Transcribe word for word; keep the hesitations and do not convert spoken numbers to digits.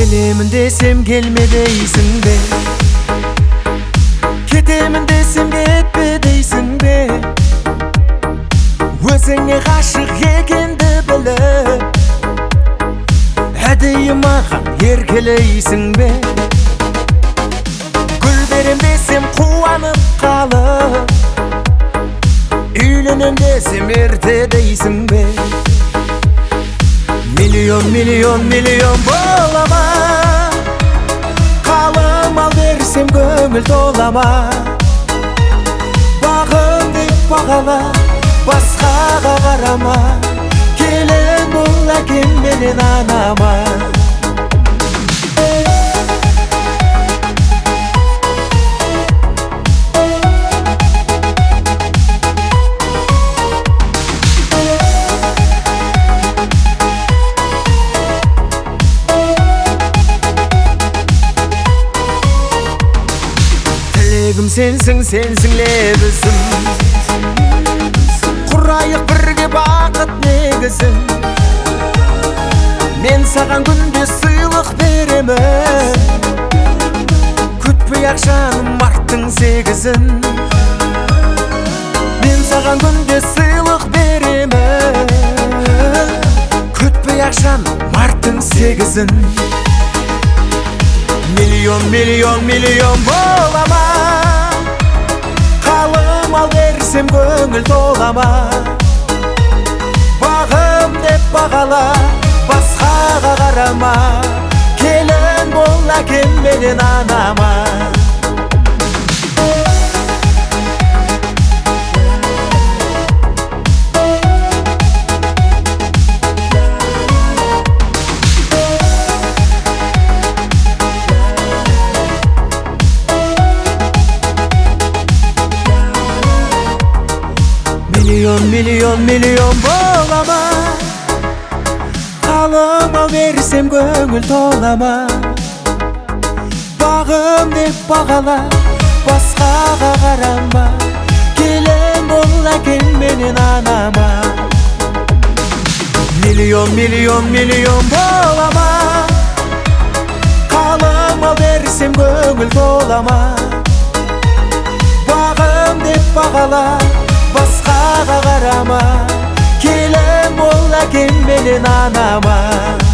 Келемін десем келме дейсің бе, кетемін десем кетпе дейсің бе. Өзіңе ғашық екенді біліп, әдейі маған еркелейсің бе. Гүл берем десем қуанып қалып, үйленем десем ерте дейсің бе. Миллион, миллион, миллион болама, қалым ал берсем көңіл толама. Бағым деп бағала, басқаға қарама, келін бол әкем менен анама. Сенсің, сенсің лебізім, құрайық бірге бақыт негізін. Мен саған күнде сыйлық беремін, күтпей ақ жаным марттың сегізін. Мен саған күнде сыйлық беремін, күтпей ақ жаным марттың сегізін. Миллион, миллион, миллион болама, қалым ал берсем көңіл толама. Бағым деп бағала, басқаға қарама, келін бол әкем менен анама. Миллион, миллион, миллион болама, қалым ал берсем көңіл толама. Бағым деп бағала, басқаға қарама, келін бол әкем менен анама. Миллион, миллион, миллион болама, қалым ал берсем көңіл толама. Бағым деп бағала, басқаға қарама, келін бол әкем менен анама.